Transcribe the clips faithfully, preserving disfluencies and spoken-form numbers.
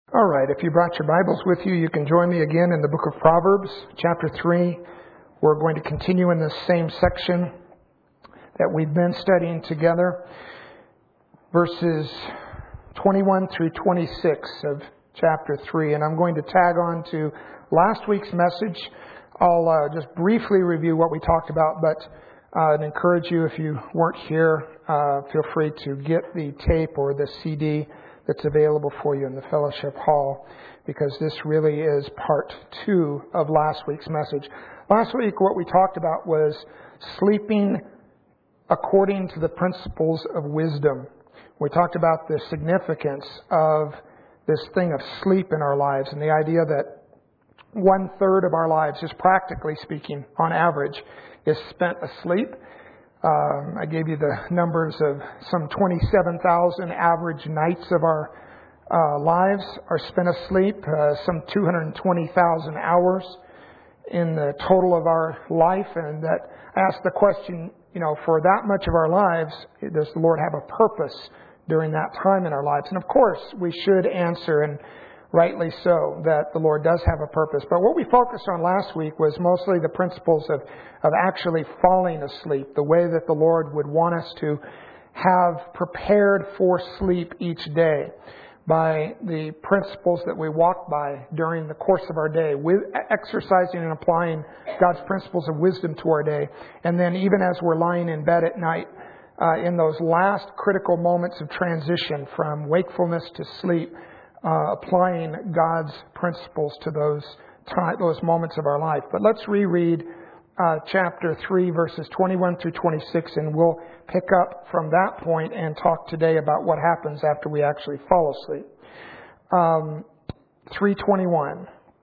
All right, if you brought your Bibles with you, you can join me again in the book of Proverbs, chapter three. We're going to continue in this same section that we've been studying together, verses twenty-one through twenty-six of chapter three. And I'm going to tag on to last week's message. I'll uh, just briefly review what we talked about, but uh, I'd encourage you, if you weren't here, uh, feel free to get the tape or the C D that's available for you in the fellowship hall, because this really is part two of last week's message. Last week, what we talked about was sleeping according to the principles of wisdom. We talked about the significance of this thing of sleep in our lives, and the idea that one third of our lives, just practically speaking, on average, is spent asleep. Um, I gave you the numbers of some twenty-seven thousand average nights of our uh, lives are spent asleep, uh, some two hundred twenty thousand hours in the total of our life. And that asks the question, you know, for that much of our lives, does the Lord have a purpose during that time in our lives? And of course, we should answer, and rightly so, that the Lord does have a purpose. But what we focused on last week was mostly the principles of, of actually falling asleep, the way that the Lord would want us to have prepared for sleep each day by the principles that we walk by during the course of our day, with exercising and applying God's principles of wisdom to our day. And then even as we're lying in bed at night, uh, in those last critical moments of transition from wakefulness to sleep, Uh, applying God's principles to those time, those moments of our life. But let's reread uh, chapter three, verses twenty-one through twenty-six, and we'll pick up from that point and talk today about what happens after we actually fall asleep. Um, three twenty-one.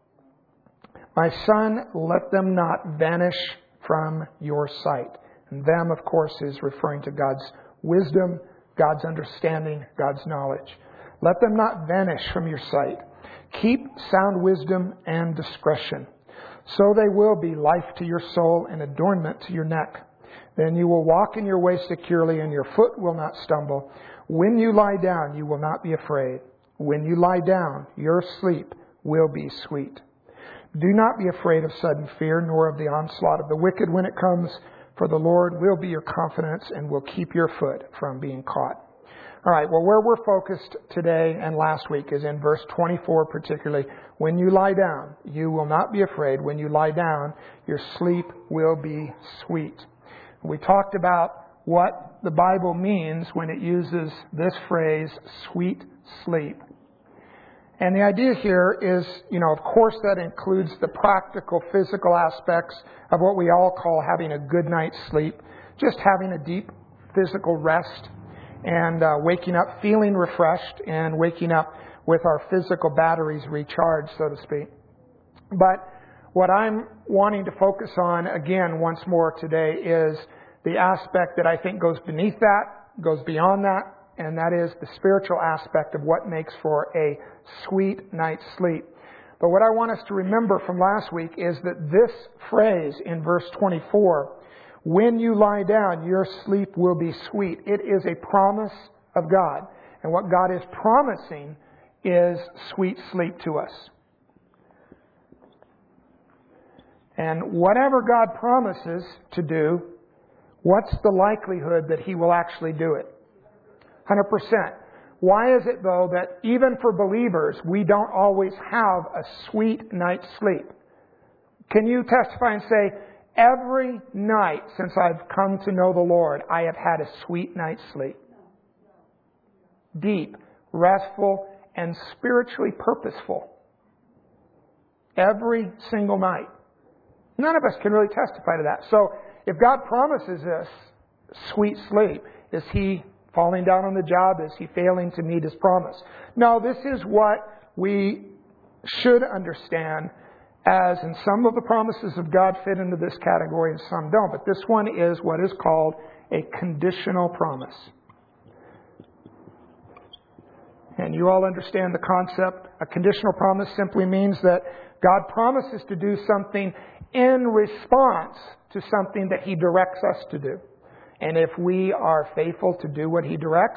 My son, let them not vanish from your sight. And them, of course, is referring to God's wisdom, God's understanding, God's knowledge. Let them not vanish from your sight. Keep sound wisdom and discretion. So they will be life to your soul and adornment to your neck. Then you will walk in your way securely, and your foot will not stumble. When you lie down, you will not be afraid. When you lie down, your sleep will be sweet. Do not be afraid of sudden fear, nor of the onslaught of the wicked when it comes, for the Lord will be your confidence and will keep your foot from being caught. All right, well, where we're focused today and last week is in verse twenty-four particularly. When you lie down, you will not be afraid. When you lie down, your sleep will be sweet. We talked about what the Bible means when it uses this phrase, sweet sleep. And the idea here is, you know, of course that includes the practical, physical aspects of what we all call having a good night's sleep, just having a deep physical rest, and uh, waking up feeling refreshed, and waking up with our physical batteries recharged, so to speak. But what I'm wanting to focus on again once more today is the aspect that I think goes beneath that, goes beyond that, and that is the spiritual aspect of what makes for a sweet night's sleep. But what I want us to remember from last week is that this phrase in verse twenty-four, when you lie down, your sleep will be sweet. It is a promise of God. And what God is promising is sweet sleep to us. And whatever God promises to do, what's the likelihood that He will actually do it? one hundred percent. Why is it, though, that even for believers, we don't always have a sweet night's sleep? Can you testify and say, every night since I've come to know the Lord, I have had a sweet night's sleep? Deep, restful, and spiritually purposeful. Every single night. None of us can really testify to that. So, if God promises us sweet sleep, is He falling down on the job? Is He failing to meet His promise? No, this is what we should understand, as in some of the promises of God fit into this category and some don't. But this one is what is called a conditional promise. And you all understand the concept. A conditional promise simply means that God promises to do something in response to something that He directs us to do. And if we are faithful to do what He directs,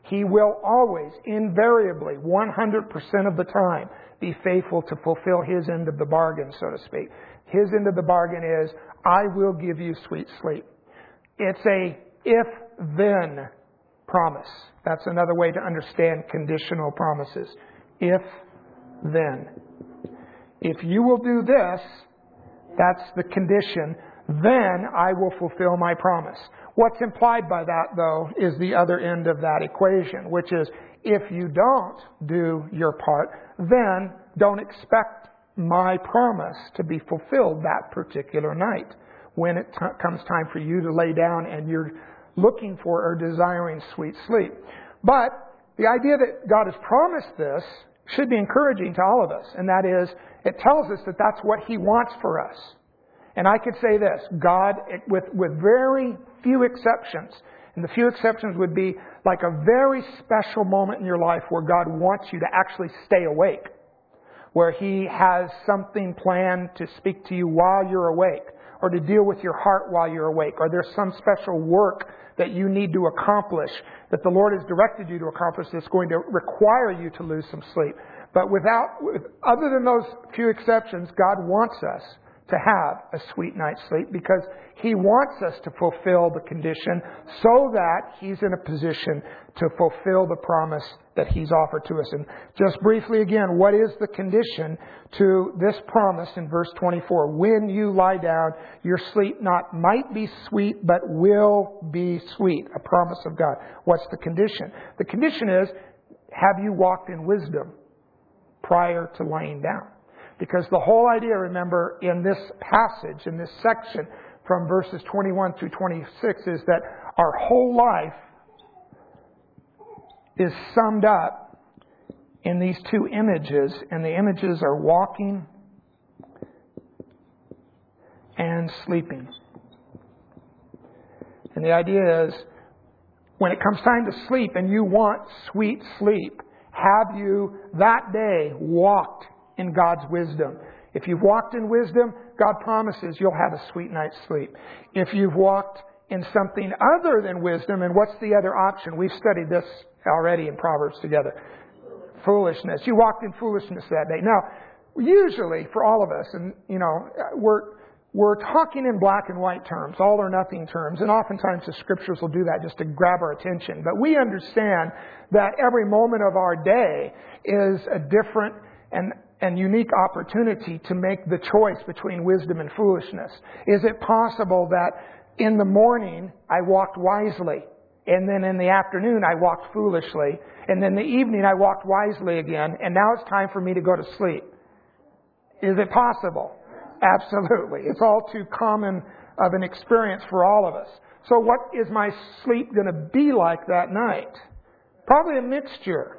He will always, invariably, one hundred percent of the time, be faithful to fulfill His end of the bargain, so to speak. His end of the bargain is, I will give you sweet sleep. It's a if-then promise. That's another way to understand conditional promises. If, then. If you will do this, that's the condition, then I will fulfill my promise. What's implied by that, though, is the other end of that equation, which is, if you don't do your part, then don't expect my promise to be fulfilled that particular night when it t- comes time for you to lay down and you're looking for or desiring sweet sleep. But the idea that God has promised this should be encouraging to all of us, and that is, it tells us that that's what He wants for us. And I could say this, God, with, with very few exceptions, and the few exceptions would be like a very special moment in your life where God wants you to actually stay awake, where He has something planned to speak to you while you're awake, or to deal with your heart while you're awake, or there's some special work that you need to accomplish, that the Lord has directed you to accomplish that's going to require you to lose some sleep. But without, other than those few exceptions, God wants us to have a sweet night's sleep because He wants us to fulfill the condition so that He's in a position to fulfill the promise that He's offered to us. And just briefly again, what is the condition to this promise in verse twenty-four? When you lie down, your sleep not might be sweet, but will be sweet. A promise of God. What's the condition? The condition is, have you walked in wisdom prior to lying down? Because the whole idea, remember, in this passage, in this section, from verses twenty-one through twenty-six, is that our whole life is summed up in these two images, and the images are walking and sleeping. And the idea is, when it comes time to sleep and you want sweet sleep, have you that day walked in God's wisdom? If you've walked in wisdom, God promises you'll have a sweet night's sleep. If you've walked in something other than wisdom, and what's the other option? We've studied this already in Proverbs together. Foolishness. You walked in foolishness that day. Now, usually for all of us, and you know, we're we're talking in black and white terms, all or nothing terms, and oftentimes the Scriptures will do that just to grab our attention. But we understand that every moment of our day is a different and and unique opportunity to make the choice between wisdom and foolishness. Is it possible that in the morning I walked wisely, and then in the afternoon I walked foolishly, and then in the evening I walked wisely again, and now it's time for me to go to sleep? Is it possible? Absolutely. It's all too common of an experience for all of us. So what is my sleep going to be like that night? Probably a mixture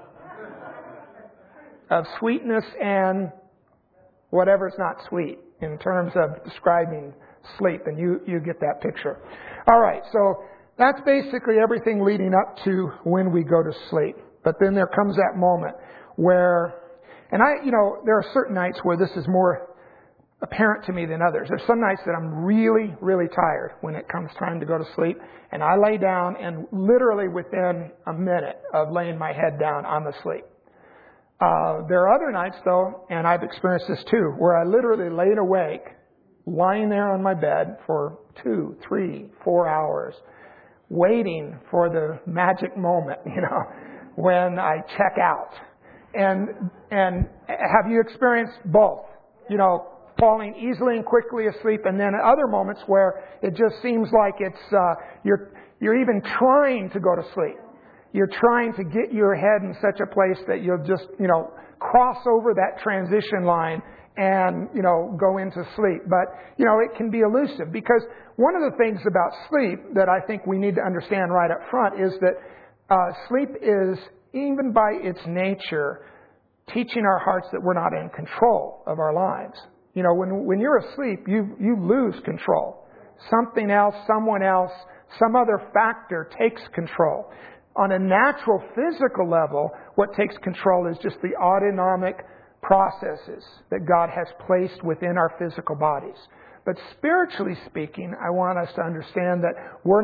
of sweetness and whatever's not sweet in terms of describing sleep. And you, you get that picture. All right, so that's basically everything leading up to when we go to sleep. But then there comes that moment where, and I, you know, there are certain nights where this is more apparent to me than others. There's some nights that I'm really, really tired when it comes time to go to sleep. And I lay down, and literally within a minute of laying my head down, I'm asleep. Uh, there are other nights, though, and I've experienced this too, where I literally laid awake, lying there on my bed for two, three, four hours, waiting for the magic moment, you know, when I check out. And and have you experienced both? You know, falling easily and quickly asleep, and then other moments where it just seems like it's uh, you're you're even trying to go to sleep. You're trying to get your head in such a place that you'll just, you know, cross over that transition line and, you know, go into sleep. But, you know, it can be elusive, because one of the things about sleep that I think we need to understand right up front is that uh, sleep is, even by its nature, teaching our hearts that we're not in control of our lives. You know, when when you're asleep, you you lose control. Something else, someone else, some other factor takes control. On a natural physical level, what takes control is just the autonomic processes that God has placed within our physical bodies. But spiritually speaking, I want us to understand that we're not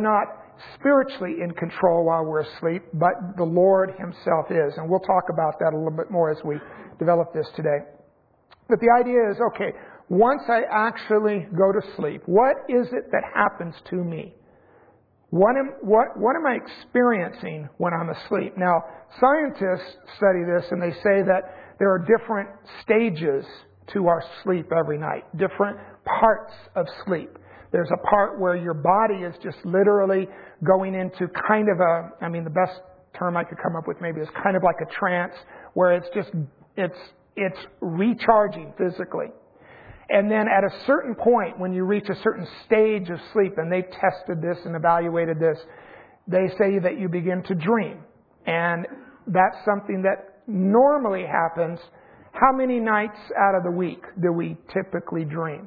spiritually in control while we're asleep, but the Lord Himself is. And we'll talk about that a little bit more as we develop this today. But the idea is, okay, once I actually go to sleep, what is it that happens to me? What am, what, what am I experiencing when I'm asleep? Now, scientists study this and they say that there are different stages to our sleep every night, different parts of sleep. There's a part where your body is just literally going into kind of a, I mean, the best term I could come up with maybe is kind of like a trance, where it's just, it's, it's recharging physically. And then at a certain point, when you reach a certain stage of sleep, and they've tested this and evaluated this, they say that you begin to dream. And that's something that normally happens. How many nights out of the week do we typically dream?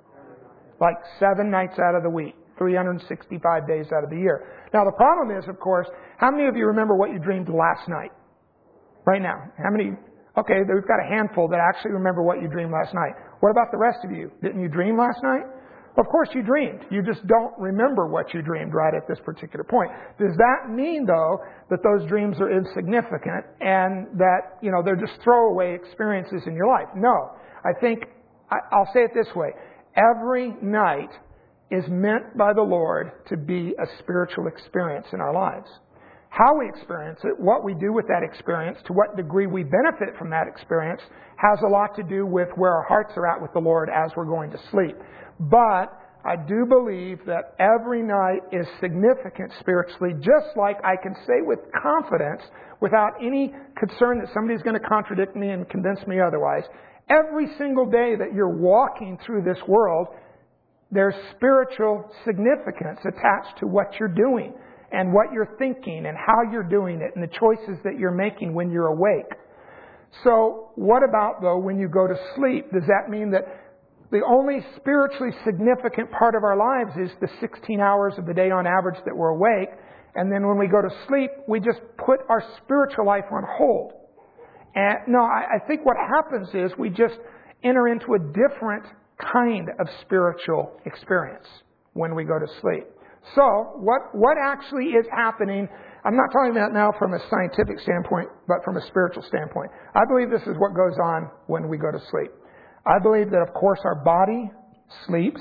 Like seven nights out of the week, three hundred sixty-five days out of the year. Now the problem is, of course, how many of you remember what you dreamed last night? Right now. How many? Okay, we've got a handful that actually remember what you dreamed last night. What about the rest of you? Didn't you dream last night? Of course you dreamed. You just don't remember what you dreamed right at this particular point. Does that mean, though, that those dreams are insignificant and that, you know, they're just throwaway experiences in your life? No. I think, I'll say it this way. Every night is meant by the Lord to be a spiritual experience in our lives. How we experience it, what we do with that experience, to what degree we benefit from that experience, has a lot to do with where our hearts are at with the Lord as we're going to sleep. But I do believe that every night is significant spiritually, just like I can say with confidence, without any concern that somebody's going to contradict me and convince me otherwise. Every single day that you're walking through this world, there's spiritual significance attached to what you're doing and what you're thinking and how you're doing it and the choices that you're making when you're awake. So what about, though, when you go to sleep? Does that mean that the only spiritually significant part of our lives is the sixteen hours of the day on average that we're awake, and then when we go to sleep, we just put our spiritual life on hold? And no, I, I think what happens is we just enter into a different kind of spiritual experience when we go to sleep. So, what what actually is happening, I'm not talking about now from a scientific standpoint, but from a spiritual standpoint. I believe this is what goes on when we go to sleep. I believe that, of course, our body sleeps.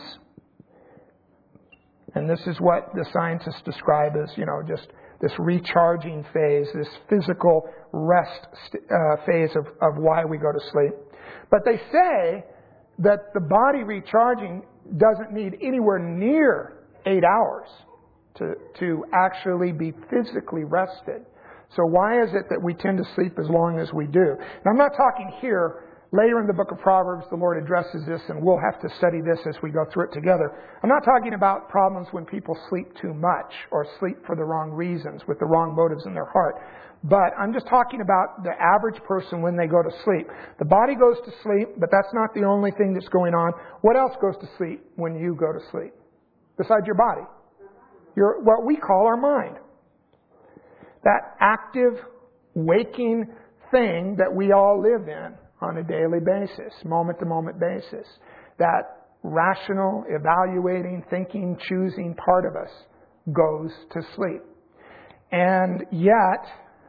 And this is what the scientists describe as, you know, just this recharging phase, this physical rest uh, phase of, of why we go to sleep. But they say that the body recharging doesn't need anywhere near eight hours to, to actually be physically rested. So why is it that we tend to sleep as long as we do? And I'm not talking here. Later in the book of Proverbs, the Lord addresses this, and we'll have to study this as we go through it together. I'm not talking about problems when people sleep too much or sleep for the wrong reasons, with the wrong motives in their heart. But I'm just talking about the average person when they go to sleep. The body goes to sleep, but that's not the only thing that's going on. What else goes to sleep when you go to sleep? Besides your body? Your, what we call our mind. That active, waking thing that we all live in on a daily basis, moment-to-moment basis. That rational, evaluating, thinking, choosing part of us goes to sleep. And yet,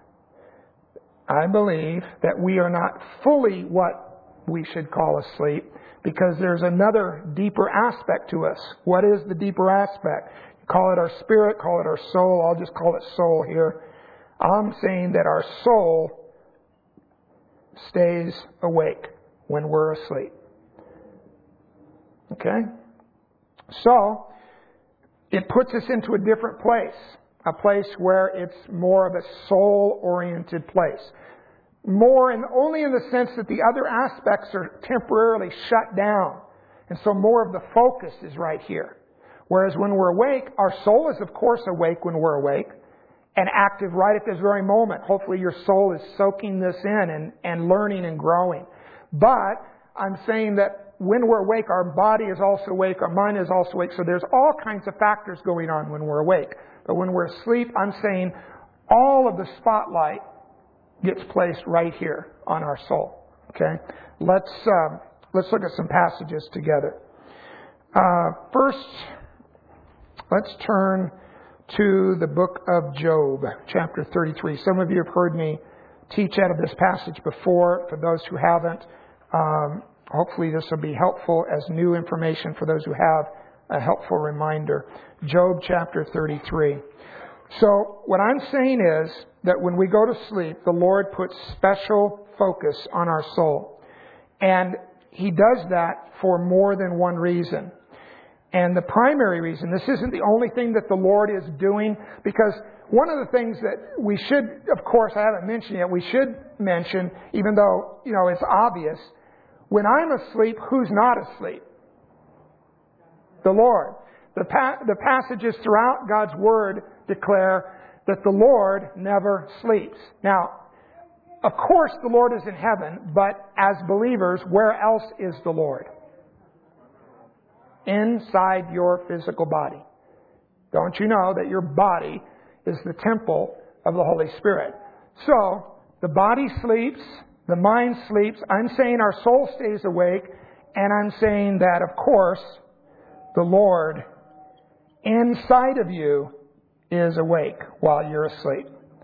I believe that we are not fully what we should call asleep, because there's another deeper aspect to us. What is the deeper aspect? You call it our spirit, call it our soul. I'll just call it soul here. I'm saying that our soul stays awake when we're asleep. Okay? So, it puts us into a different place. A place where it's more of a soul-oriented place. More in, only in the sense that the other aspects are temporarily shut down. And so more of the focus is right here. Whereas when we're awake, our soul is of course awake when we're awake, and active right at this very moment. Hopefully your soul is soaking this in and, and learning and growing. But I'm saying that when we're awake, our body is also awake, our mind is also awake. So there's all kinds of factors going on when we're awake. But when we're asleep, I'm saying all of the spotlight gets placed right here on our soul. Okay? Let's um, let's look at some passages together. Uh, first, let's turn to the book of Job, chapter thirty-three. Some of you have heard me teach out of this passage before. For those who haven't, um, hopefully this will be helpful as new information for those who have, a helpful reminder. Job chapter thirty-three. So what I'm saying is that when we go to sleep, the Lord puts special focus on our soul. And He does that for more than one reason. And the primary reason, this isn't the only thing that the Lord is doing, because one of the things that we should, of course, I haven't mentioned yet, we should mention, even though, you know, it's obvious, when I'm asleep, who's not asleep? The Lord. The, pa- the passages throughout God's Word declare that the Lord never sleeps. Now, of course the Lord is in heaven, but as believers, where else is the Lord? Inside your physical body. Don't you know that your body is the temple of the Holy Spirit? So, the body sleeps, the mind sleeps. I'm saying our soul stays awake, and I'm saying that, of course, the Lord inside of you is awake while you're asleep.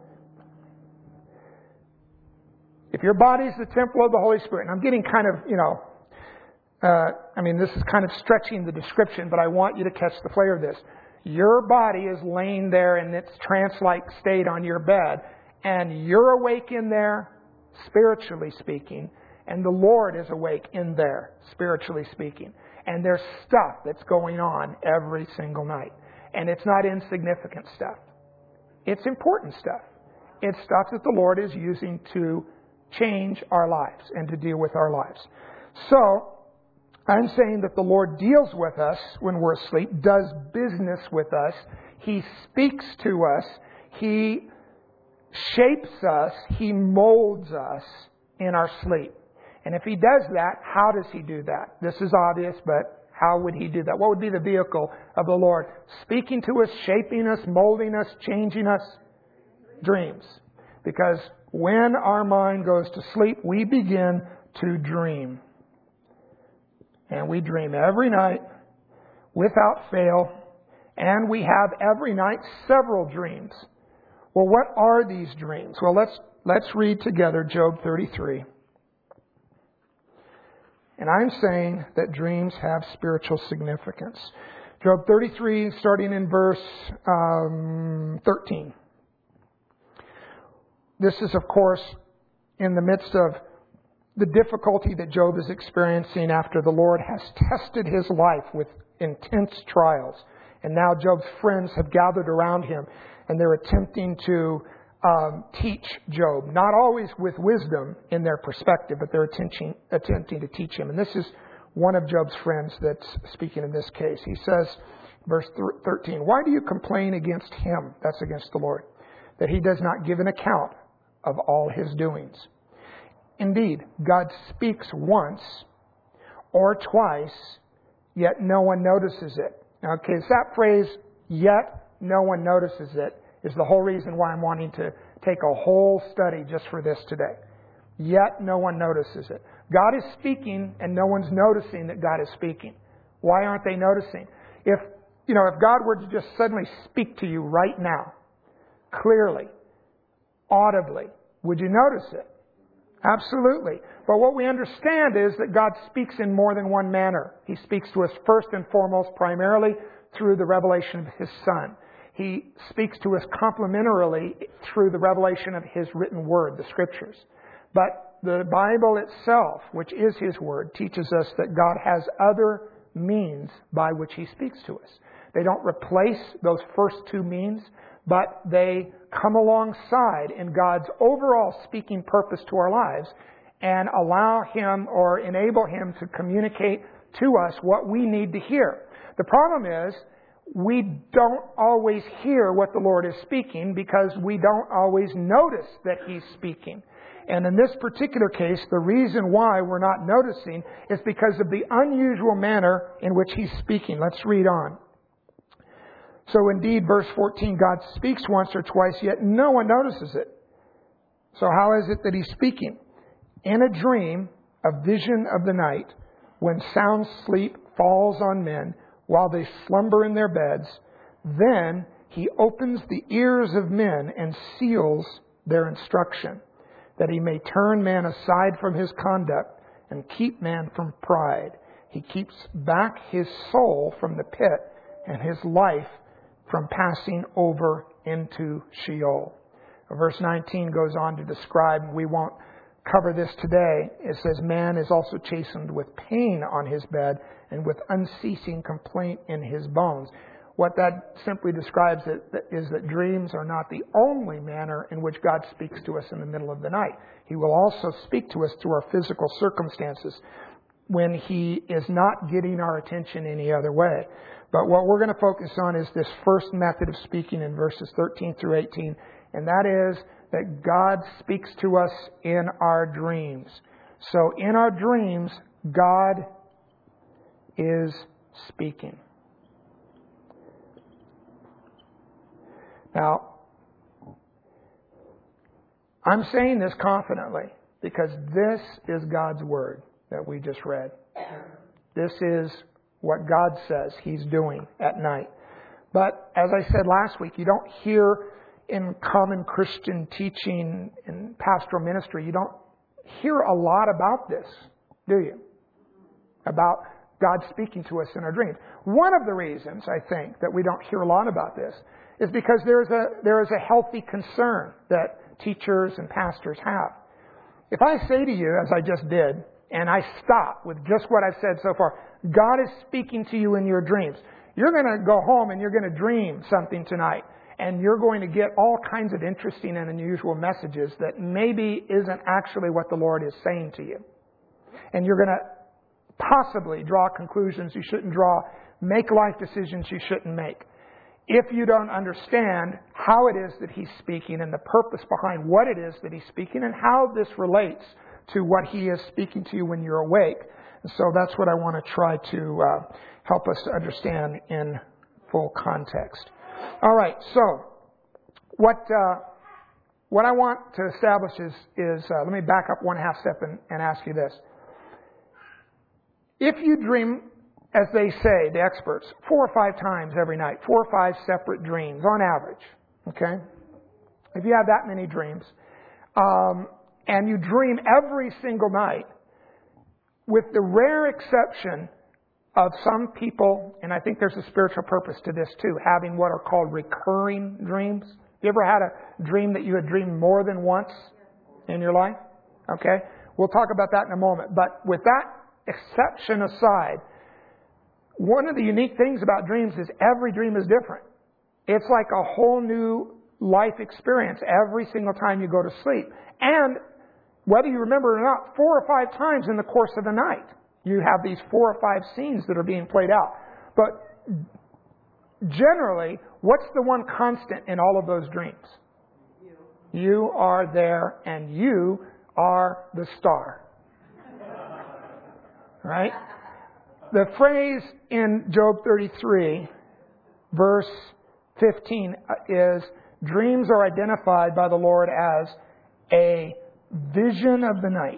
If your body is the temple of the Holy Spirit, and I'm getting kind of, you know, uh, I mean, this is kind of stretching the description, but I want you to catch the flavor of this. Your body is laying there in its trance-like state on your bed, and you're awake in there, spiritually speaking, and the Lord is awake in there, spiritually speaking. And there's stuff that's going on every single night. And it's not insignificant stuff. It's important stuff. It's stuff that the Lord is using to change our lives and to deal with our lives. So, I'm saying that the Lord deals with us when we're asleep, does business with us. He speaks to us. He shapes us. He molds us in our sleep. And if He does that, how does He do that? This is obvious, but how would He do that? What would be the vehicle of the Lord? Speaking to us, shaping us, molding us, changing us? Dreams. Because when our mind goes to sleep, we begin to dream. And we dream every night without fail. And we have every night several dreams. Well, what are these dreams? Well, let's let's read together Job thirty-three. And I'm saying that dreams have spiritual significance. Job thirty-three, starting in verse um, thirteen. This is, of course, in the midst of the difficulty that Job is experiencing after the Lord has tested his life with intense trials. And now Job's friends have gathered around him, and they're attempting to Um, teach Job, not always with wisdom in their perspective, but they're attempting, attempting to teach him. And this is one of Job's friends that's speaking in this case. He says, verse thirteen, "Why do you complain against him?" That's against the Lord. "That he does not give an account of all his doings. Indeed, God speaks once or twice, yet no one notices it." Okay, it's that phrase, "yet no one notices it," is the whole reason why I'm wanting to take a whole study just for this today. Yet no one notices it. God is speaking and no one's noticing that God is speaking. Why aren't they noticing? If, you know, if God were to just suddenly speak to you right now, clearly, audibly, would you notice it? Absolutely. But what we understand is that God speaks in more than one manner. He speaks to us first and foremost, primarily through the revelation of His Son. He speaks to us complementarily through the revelation of His written Word, the Scriptures. But the Bible itself, which is His Word, teaches us that God has other means by which He speaks to us. They don't replace those first two means, but they come alongside in God's overall speaking purpose to our lives and allow Him or enable Him to communicate to us what we need to hear. The problem is, we don't always hear what the Lord is speaking because we don't always notice that He's speaking. And in this particular case, the reason why we're not noticing is because of the unusual manner in which He's speaking. Let's read on. So indeed, verse fourteen, God speaks once or twice, yet no one notices it. So how is it that He's speaking? In a dream, a vision of the night, when sound sleep falls on men, while they slumber in their beds, then He opens the ears of men and seals their instruction, that he may turn man aside from his conduct and keep man from pride. He keeps back his soul from the pit and his life from passing over into Sheol. Verse nineteen goes on to describe, we won't cover this today. It says, man is also chastened with pain on his bed and with unceasing complaint in his bones. What that simply describes is that dreams are not the only manner in which God speaks to us in the middle of the night. He will also speak to us through our physical circumstances when He is not getting our attention any other way. But what we're going to focus on is this first method of speaking in verses thirteen through eighteen, and that is that God speaks to us in our dreams. So in our dreams, God is speaking. Now, I'm saying this confidently because this is God's Word that we just read. This is what God says He's doing at night. But as I said last week, you don't hear in common Christian teaching and pastoral ministry, you don't hear a lot about this, do you? About God speaking to us in our dreams. One of the reasons, I think, that we don't hear a lot about this is because there is a there is a healthy concern that teachers and pastors have. If I say to you, as I just did, and I stop with just what I've said so far, God is speaking to you in your dreams. You're going to go home and you're going to dream something tonight. And you're going to get all kinds of interesting and unusual messages that maybe isn't actually what the Lord is saying to you. And you're going to possibly draw conclusions you shouldn't draw, make life decisions you shouldn't make. If you don't understand how it is that He's speaking and the purpose behind what it is that He's speaking and how this relates to what He is speaking to you when you're awake. And so that's what I want to try to uh, help us to understand in full context. All right, so what uh, what I want to establish is, is uh, let me back up one half step and, and ask you this. If you dream, as they say, the experts, four or five times every night, four or five separate dreams on average, okay? If you have that many dreams, um, and you dream every single night, with the rare exception of some people, and I think there's a spiritual purpose to this too, having what are called recurring dreams. You ever had a dream that you had dreamed more than once in your life? Okay? We'll talk about that in a moment. But with that exception aside, one of the unique things about dreams is every dream is different. It's like a whole new life experience every single time you go to sleep. And whether you remember it or not, four or five times in the course of the night, you have these four or five scenes that are being played out. But generally, what's the one constant in all of those dreams? You, you are there and you are the star. Right? The phrase in Job thirty-three, verse fifteen is, dreams are identified by the Lord as a vision of the night.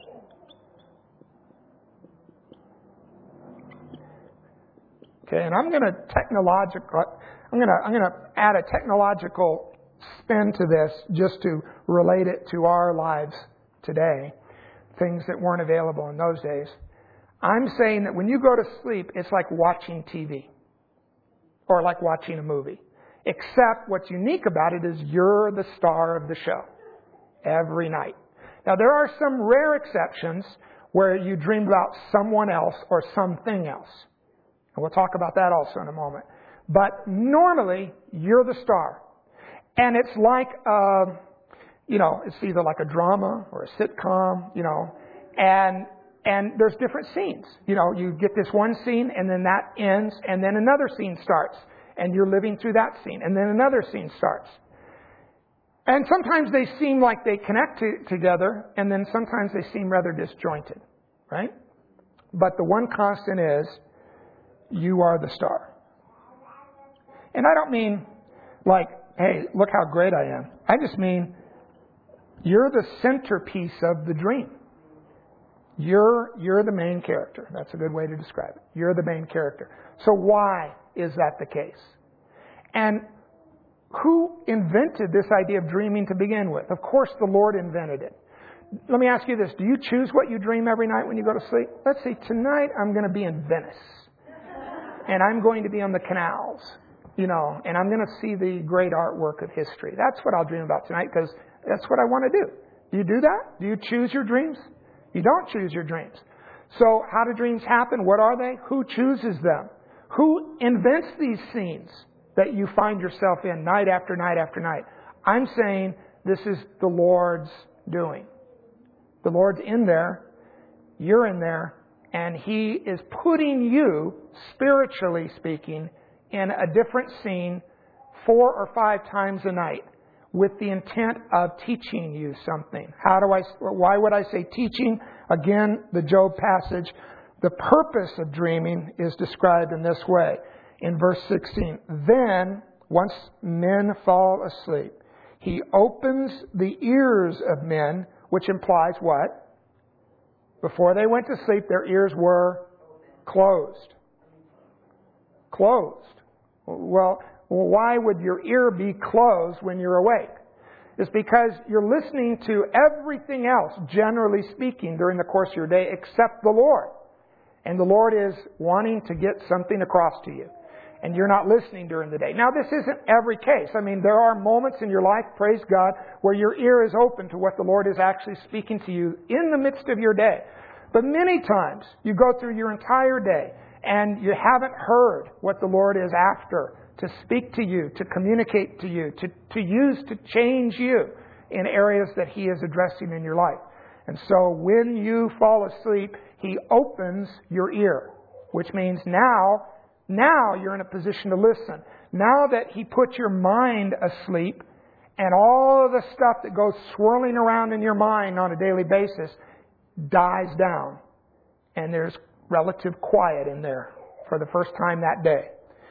Okay, and I'm going to technological. I'm going to I'm going to add a technological spin to this just to relate it to our lives today, things that weren't available in those days. I'm saying that when you go to sleep, it's like watching T V or like watching a movie. Except what's unique about it is you're the star of the show every night. Now, there are some rare exceptions where you dream about someone else or something else. And we'll talk about that also in a moment. But normally, you're the star. And it's like, uh, you know, it's either like a drama or a sitcom, you know, and And there's different scenes. You know, you get this one scene and then that ends and then another scene starts. And you're living through that scene. And then another scene starts. And sometimes they seem like they connect to, together. And then sometimes they seem rather disjointed. Right? But the one constant is, you are the star. And I don't mean like, hey, look how great I am. I just mean, you're the centerpiece of the dream. You're, you're the main character. That's a good way to describe it. You're the main character. So why is that the case? And who invented this idea of dreaming to begin with? Of course, the Lord invented it. Let me ask you this. Do you choose what you dream every night when you go to sleep? Let's say tonight I'm going to be in Venice. And I'm going to be on the canals. You know, and I'm going to see the great artwork of history. That's what I'll dream about tonight because that's what I want to do. Do you do that? Do you choose your dreams? You don't choose your dreams. So how do dreams happen? What are they? Who chooses them? Who invents these scenes that you find yourself in night after night after night? I'm saying this is the Lord's doing. The Lord's in there. You're in there. And He is putting you, spiritually speaking, in a different scene four or five times a night with the intent of teaching you something. How do I, why would I say teaching? Again, the Job passage, the purpose of dreaming is described in this way. In verse sixteen, then, once men fall asleep, He opens the ears of men, which implies what? Before they went to sleep, their ears were closed. Closed. Well, why would your ear be closed when you're awake? It's because you're listening to everything else, generally speaking, during the course of your day, except the Lord. And the Lord is wanting to get something across to you. And you're not listening during the day. Now, this isn't every case. I mean, there are moments in your life, praise God, where your ear is open to what the Lord is actually speaking to you in the midst of your day. But many times, you go through your entire day and you haven't heard what the Lord is after to speak to you, to communicate to you, to, to use to change you in areas that He is addressing in your life. And so when you fall asleep, He opens your ear, which means now, now you're in a position to listen. Now that He put your mind asleep and all of the stuff that goes swirling around in your mind on a daily basis dies down. And there's relative quiet in there for the first time that day.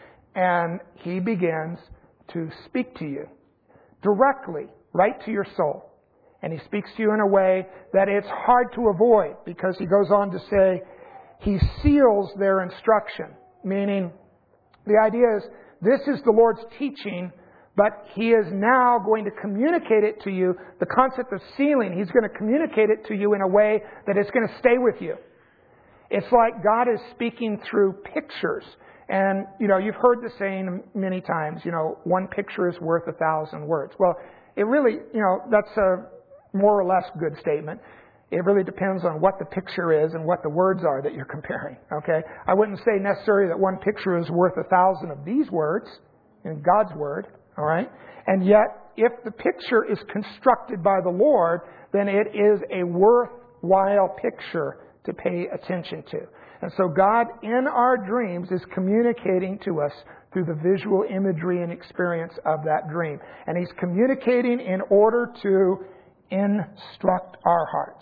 And He begins to speak to you directly, right to your soul. And He speaks to you in a way that it's hard to avoid because He goes on to say He seals their instruction. Meaning, the idea is this is the Lord's teaching, but He is now going to communicate it to you. The concept of sealing, He's going to communicate it to you in a way that it's going to stay with you. It's like God is speaking through pictures. And, you know, you've heard the saying many times, you know, one picture is worth a thousand words. Well, it really, you know, that's a more or less good statement. It really depends on what the picture is and what the words are that you're comparing, okay? I wouldn't say necessarily that one picture is worth a thousand of these words in God's Word, all right? And yet, if the picture is constructed by the Lord, then it is a worthwhile picture to pay attention to. And so God, in our dreams, is communicating to us through the visual imagery and experience of that dream. And He's communicating in order to instruct our hearts.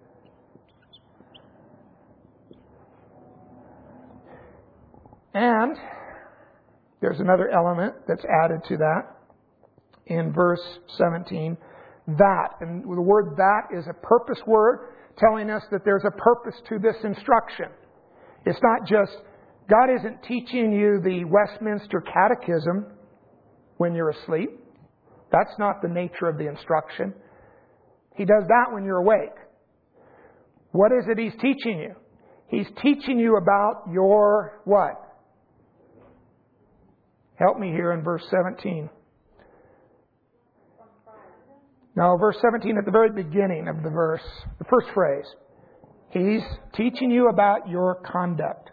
And there's another element that's added to that in verse seventeen. That. And the word that is a purpose word telling us that there's a purpose to this instruction. It's not just, God isn't teaching you the Westminster Catechism when you're asleep. That's not the nature of the instruction. He does that when you're awake. What is it He's teaching you? He's teaching you about your what? Help me here in verse seventeen. No, verse seventeen at the very beginning of the verse, the first phrase. He's teaching you about your conduct.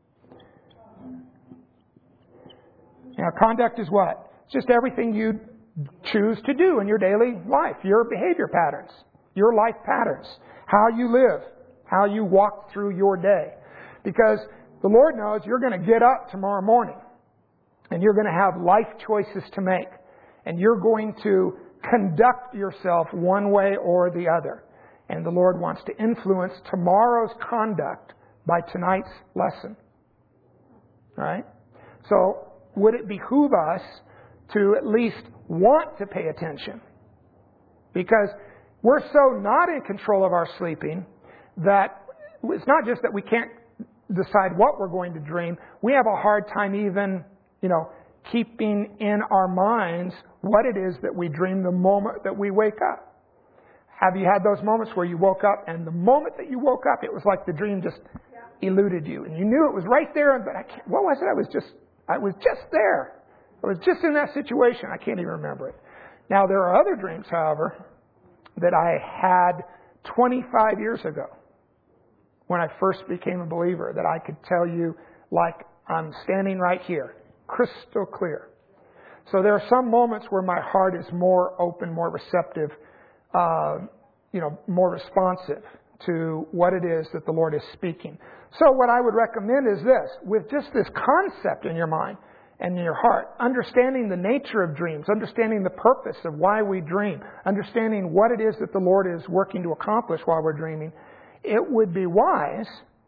Now, conduct is what? It's just everything you choose to do in your daily life. Your behavior patterns. Your life patterns. How you live. How you walk through your day. Because the Lord knows you're going to get up tomorrow morning. And you're going to have life choices to make. And you're going to conduct yourself one way or the other. And the Lord wants to influence tomorrow's conduct by tonight's lesson. All right? So, would it behoove us to at least want to pay attention? Because we're so not in control of our sleeping that it's not just that we can't decide what we're going to dream. We have a hard time even, you know, keeping in our minds what it is that we dream the moment that we wake up. Have you had those moments where you woke up and the moment that you woke up, it was like the dream just eluded you and you knew it was right there, but I can't, what was it? I was just, I was just there. I was just in that situation. I can't even remember it. Now, there are other dreams, however, that I had twenty-five years ago when I first became a believer that I could tell you like I'm standing right here, crystal clear. So there are some moments where my heart is more open, more receptive, uh, you know, more responsive to what it is that the Lord is speaking. So what I would recommend is this, with just this concept in your mind and in your heart, understanding the nature of dreams, understanding the purpose of why we dream, understanding what it is that the Lord is working to accomplish while we're dreaming, it would be wise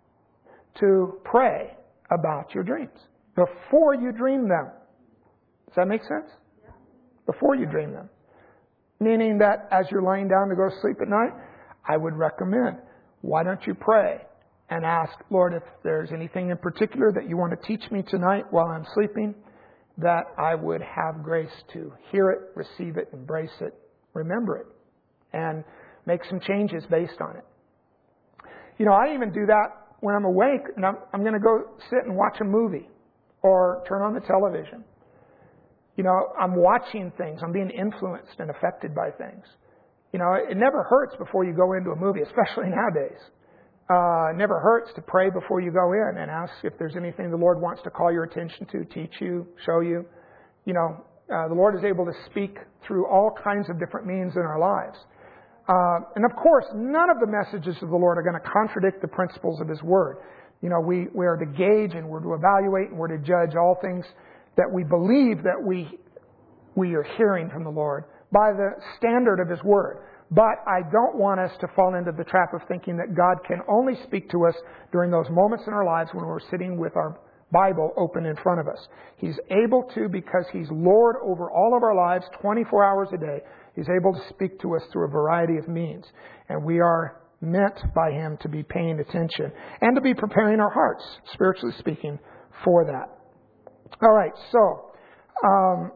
to pray about your dreams before you dream them. Does that make sense? Before you dream them. Meaning that as you're laying down to go to sleep at night, I would recommend, why don't you pray and ask, Lord, if there's anything in particular that you want to teach me tonight while I'm sleeping, that I would have grace to hear it, receive it, embrace it, remember it, and make some changes based on it. You know, I even do that when I'm awake and I'm, I'm going to go sit and watch a movie or turn on the television. You know, I'm watching things. I'm being influenced and affected by things. You know, it never hurts before you go into a movie, especially nowadays. Uh, it never hurts to pray before you go in and ask if there's anything the Lord wants to call your attention to, teach you, show you. You know, uh, the Lord is able to speak through all kinds of different means in our lives. Uh, and of course, none of the messages of the Lord are going to contradict the principles of His Word. You know, we, we are to gauge and we're to evaluate and we're to judge all things that we believe that we we are hearing from the Lord by the standard of His Word. But I don't want us to fall into the trap of thinking that God can only speak to us during those moments in our lives when we're sitting with our Bible open in front of us. He's able to because He's Lord over all of our lives twenty-four hours a day. He's able to speak to us through a variety of means. And we are meant by Him to be paying attention and to be preparing our hearts, spiritually speaking, for that. All right, so um,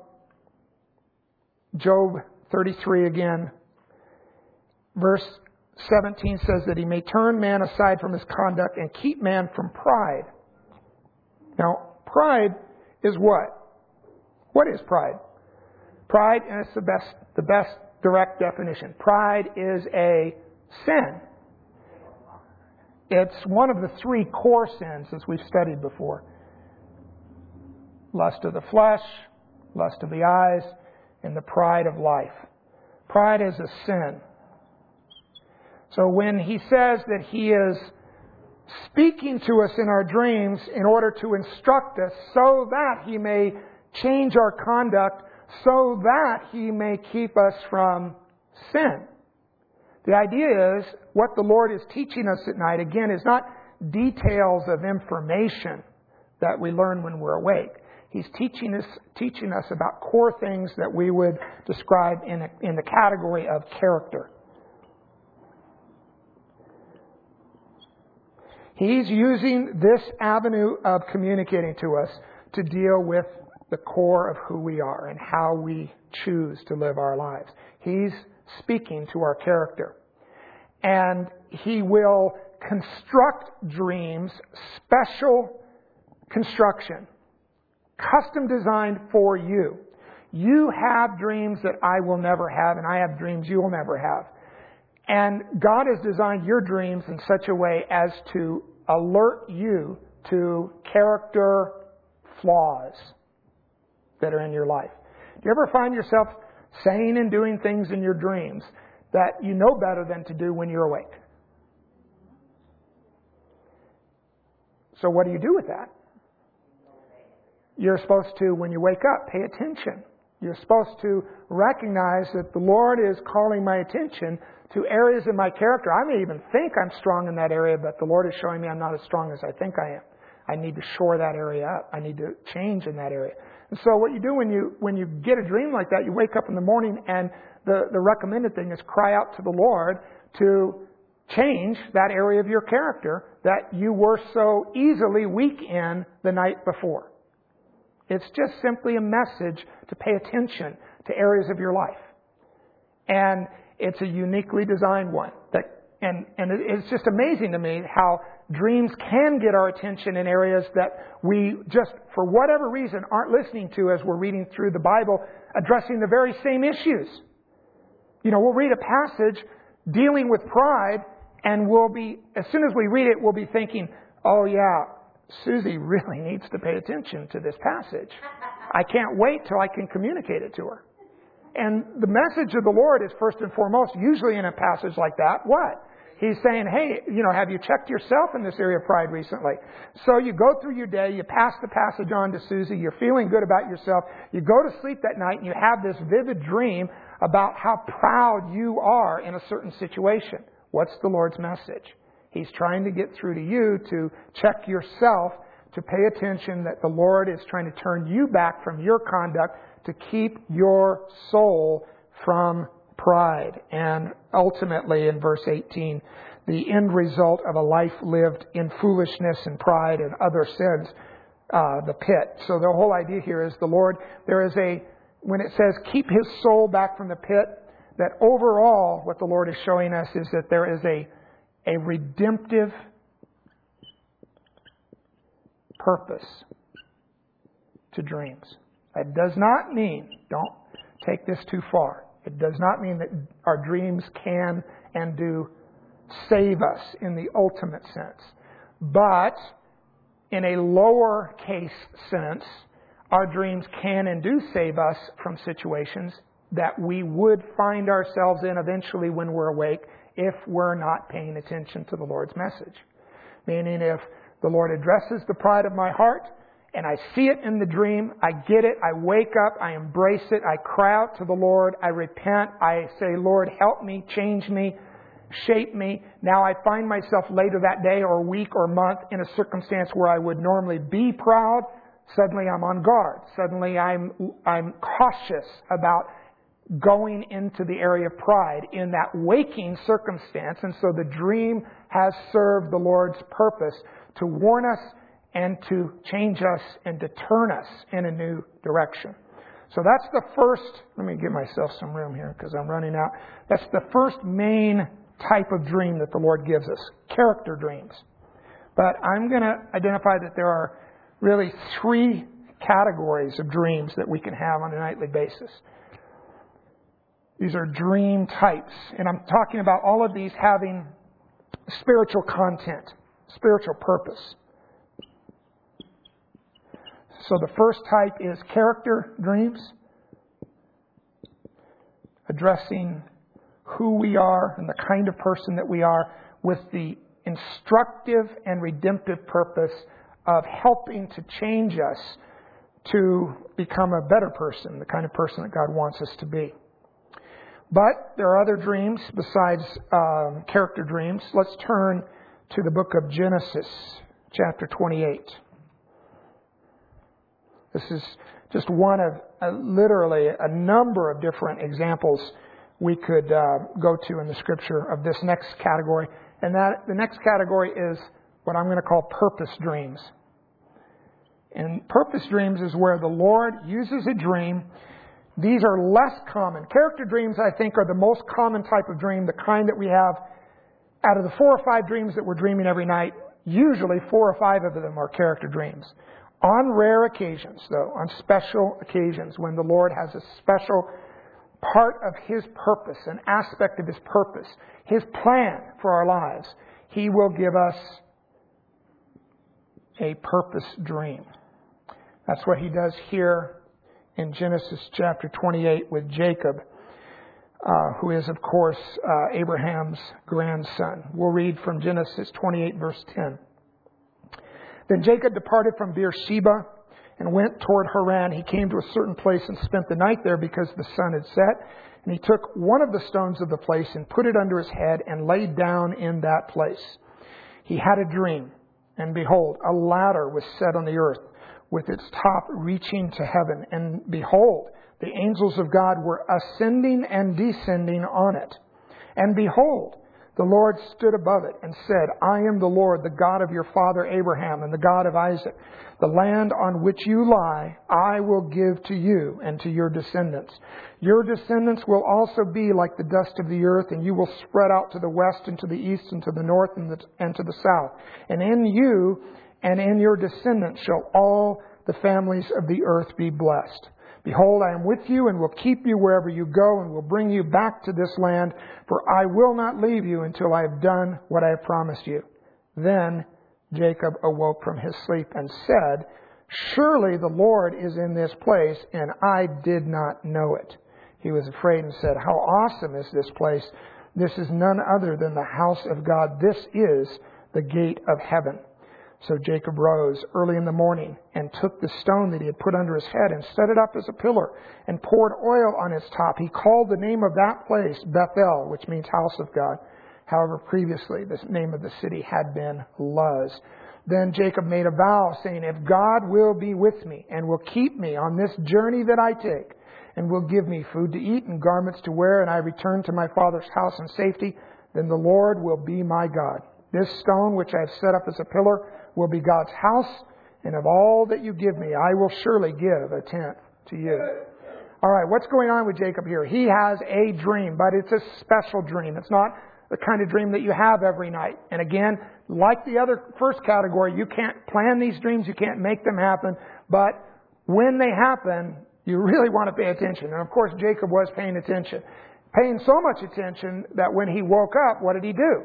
Job thirty-three again. Verse seventeen says that He may turn man aside from his conduct and keep man from pride. Now, pride is what? What is pride? Pride, and it's the best, the best direct definition. Pride is a sin. It's one of the three core sins, as we've studied before. Lust of the flesh, lust of the eyes, and the pride of life. Pride is a sin. So when He says that He is speaking to us in our dreams in order to instruct us so that He may change our conduct, so that He may keep us from sin. The idea is what the Lord is teaching us at night, again, is not details of information that we learn when we're awake. He's teaching us teaching us about core things that we would describe in a, in the category of character. He's using this avenue of communicating to us to deal with the core of who we are and how we choose to live our lives. He's speaking to our character. And He will construct dreams, special construction, custom designed for you. You have dreams that I will never have, and I have dreams you will never have. And God has designed your dreams in such a way as to alert you to character flaws that are in your life. Do you ever find yourself saying and doing things in your dreams that you know better than to do when you're awake? So what do you do with that? You're supposed to, when you wake up, pay attention. You're supposed to recognize that the Lord is calling my attention to areas in my character. I may even think I'm strong in that area, but the Lord is showing me I'm not as strong as I think I am. I need to shore that area up. I need to change in that area. And so what you do when you when you get a dream like that, you wake up in the morning and the, the recommended thing is cry out to the Lord to change that area of your character that you were so easily weak in the night before. It's just simply a message to pay attention to areas of your life. And it's a uniquely designed one. That, and, and it's just amazing to me how dreams can get our attention in areas that we just, for whatever reason, aren't listening to as we're reading through the Bible, addressing the very same issues. You know, we'll read a passage dealing with pride, and we'll be, as soon as we read it, we'll be thinking, oh yeah, Susie really needs to pay attention to this passage. I can't wait till I can communicate it to her. And the message of the Lord is first and foremost, usually in a passage like that, what? He's saying, hey, you know, have you checked yourself in this area of pride recently? So you go through your day, you pass the passage on to Susie, you're feeling good about yourself, you go to sleep that night and you have this vivid dream about how proud you are in a certain situation. What's the Lord's message? He's trying to get through to you to check yourself, to pay attention that the Lord is trying to turn you back from your conduct to keep your soul from pride. And ultimately, in verse eighteen, the end result of a life lived in foolishness and pride and other sins, uh, the pit. So the whole idea here is the Lord, there is a, when it says keep his soul back from the pit, that overall what the Lord is showing us is that there is a, a redemptive purpose to dreams. That does not mean, don't take this too far, it does not mean that our dreams can and do save us in the ultimate sense. But in a lower case sense, our dreams can and do save us from situations that we would find ourselves in eventually when we're awake if we're not paying attention to the Lord's message. Meaning if the Lord addresses the pride of my heart and I see it in the dream, I get it, I wake up, I embrace it, I cry out to the Lord, I repent, I say, Lord, help me, change me, shape me. Now I find myself later that day or week or month in a circumstance where I would normally be proud. Suddenly I'm on guard. Suddenly I'm I'm cautious about going into the area of pride in that waking circumstance. And so the dream has served the Lord's purpose to warn us and to change us and to turn us in a new direction. So that's the first, let me give myself some room here because I'm running out. That's the first main type of dream that the Lord gives us, character dreams. But I'm going to identify that there are really three categories of dreams that we can have on a nightly basis. These are dream types. And I'm talking about all of these having spiritual content, spiritual purpose. So the first type is character dreams, addressing who we are and the kind of person that we are with the instructive and redemptive purpose of helping to change us to become a better person, the kind of person that God wants us to be. But there are other dreams besides um, character dreams. Let's turn to the book of Genesis, chapter twenty-eight. This is just one of uh, literally a number of different examples we could uh, go to in the Scripture of this next category. And that the next category is what I'm going to call purpose dreams. And purpose dreams is where the Lord uses a dream. These are less common. Character dreams, I think, are the most common type of dream, the kind that we have out of the four or five dreams that we're dreaming every night. Usually four or five of them are character dreams. On rare occasions, though, on special occasions, when the Lord has a special part of His purpose, an aspect of His purpose, His plan for our lives, He will give us a purpose dream. That's what He does here in Genesis chapter twenty-eight with Jacob, uh, who is, of course, uh, Abraham's grandson. We'll read from Genesis twenty-eight, verse ten. Then Jacob departed from Beersheba and went toward Haran. He came to a certain place and spent the night there because the sun had set. And he took one of the stones of the place and put it under his head and lay down in that place. He had a dream, and behold, a ladder was set on the earth, with its top reaching to heaven. And behold, the angels of God were ascending and descending on it. And behold, The Lord stood above it and said, I am the Lord, the God of your father Abraham and the God of Isaac. The land on which you lie, I will give to you and to your descendants. Your descendants will also be like the dust of the earth, and you will spread out to the west and to the east and to the north and, the, and to the south. And in you and in your descendants shall all the families of the earth be blessed. Behold, I am with you and will keep you wherever you go and will bring you back to this land, for I will not leave you until I have done what I have promised you. Then Jacob awoke from his sleep and said, Surely the Lord is in this place, and I did not know it. He was afraid and said, How awesome is this place! This is none other than the house of God. This is the gate of heaven. So Jacob rose early in the morning and took the stone that he had put under his head and set it up as a pillar and poured oil on its top. He called the name of that place Bethel, which means house of God. However, previously the name of the city had been Luz. Then Jacob made a vow, saying, If God will be with me and will keep me on this journey that I take, and will give me food to eat and garments to wear, and I return to my father's house in safety, then the Lord will be my God. This stone which I have set up as a pillar will be God's house, and of all that you give me, I will surely give a tenth to you. All right, what's going on with Jacob here? He has a dream, but it's a special dream. It's not the kind of dream that you have every night. And again, like the other first category, you can't plan these dreams, you can't make them happen, but when they happen, you really want to pay attention. And of course, Jacob was paying attention. Paying so much attention that when he woke up, what did he do?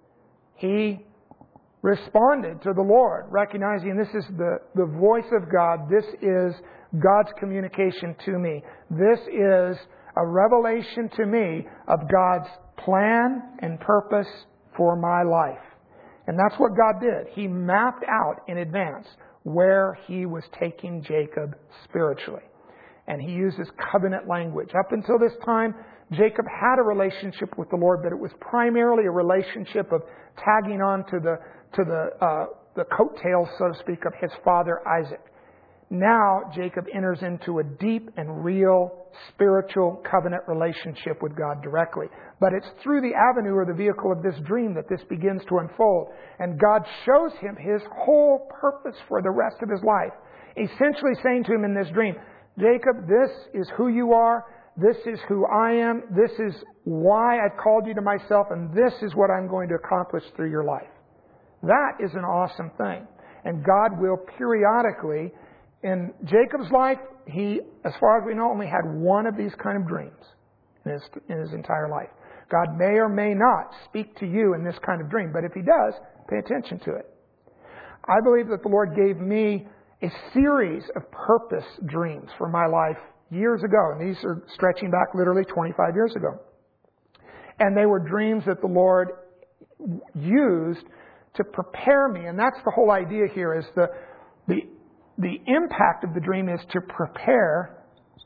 He responded to the Lord, recognizing this is the, the voice of God. This is God's communication to me. This is a revelation to me of God's plan and purpose for my life. And that's what God did. He mapped out in advance where He was taking Jacob spiritually. And He uses covenant language. Up until this time, Jacob had a relationship with the Lord, but it was primarily a relationship of tagging on to the to the uh, the coattails, so to speak, of his father Isaac. Now Jacob enters into a deep and real spiritual covenant relationship with God directly. But it's through the avenue or the vehicle of this dream that this begins to unfold. And God shows him His whole purpose for the rest of his life. Essentially saying to him in this dream, Jacob, this is who you are. This is who I am. This is why I've called you to myself. And this is what I'm going to accomplish through your life. That is an awesome thing. And God will periodically, in Jacob's life, he, as far as we know, only had one of these kind of dreams in his, in his entire life. God may or may not speak to you in this kind of dream, but if He does, pay attention to it. I believe that the Lord gave me a series of purpose dreams for my life years ago, and these are stretching back literally twenty-five years ago. And they were dreams that the Lord used to prepare me, and that's the whole idea here, is the the the impact of the dream is to prepare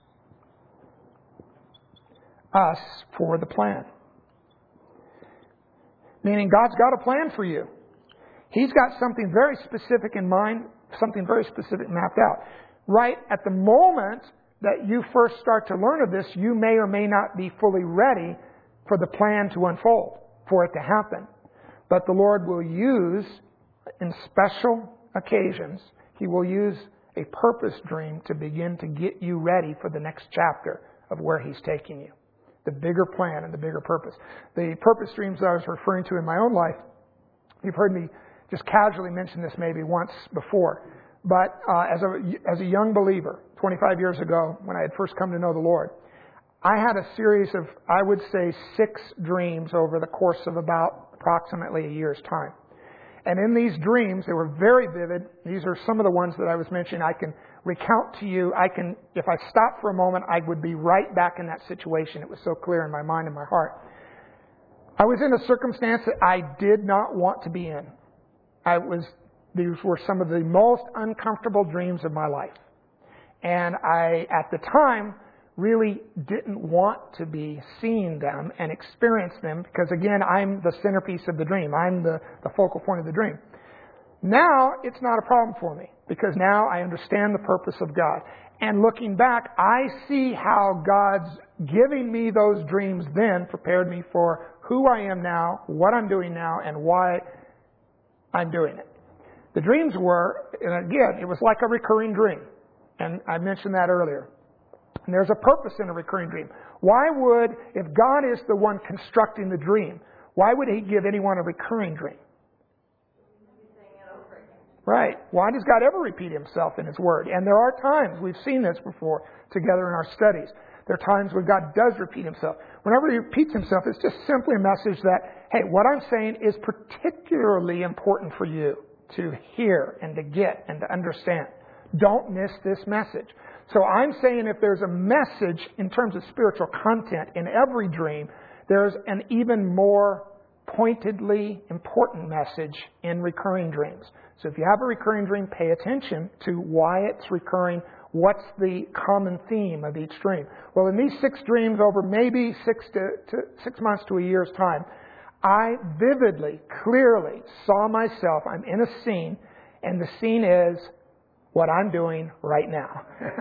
us for the plan. Meaning God's got a plan for you. He's got something very specific in mind, something very specific mapped out. Right at the moment that you first start to learn of this, you may or may not be fully ready for the plan to unfold, for it to happen. But the Lord will use, in special occasions, He will use a purpose dream to begin to get you ready for the next chapter of where He's taking you. The bigger plan and the bigger purpose. The purpose dreams that I was referring to in my own life, you've heard me just casually mention this maybe once before. But uh, as a as a young believer, twenty-five years ago, when I had first come to know the Lord, I had a series of, I would say, six dreams over the course of about approximately a year's time. And in these dreams, they were very vivid. These are some of the ones that I was mentioning. I can recount to you. I can, if I stopped for a moment, I would be right back in that situation. It was so clear in my mind and my heart. I was in a circumstance that I did not want to be in. I was, these were some of the most uncomfortable dreams of my life. And I, at the time, really didn't want to be seeing them and experience them because, again, I'm the centerpiece of the dream. I'm the, the focal point of the dream. Now, it's not a problem for me because now I understand the purpose of God. And looking back, I see how God's giving me those dreams then prepared me for who I am now, what I'm doing now, and why I'm doing it. The dreams were, and again, it was like a recurring dream. And I mentioned that earlier. And there's a purpose in a recurring dream. Why would, if God is the one constructing the dream, why would He give anyone a recurring dream? Right. Why does God ever repeat Himself in His Word? And there are times, we've seen this before together in our studies. There are times when God does repeat Himself. Whenever He repeats Himself, it's just simply a message that, hey, what I'm saying is particularly important for you to hear and to get and to understand. Don't miss this message. So I'm saying if there's a message in terms of spiritual content in every dream, there's an even more pointedly important message in recurring dreams. So if you have a recurring dream, pay attention to why it's recurring. What's the common theme of each dream? Well, in these six dreams over maybe six to, to six months to a year's time, I vividly, clearly saw myself. I'm in a scene, and the scene is what I'm doing right now.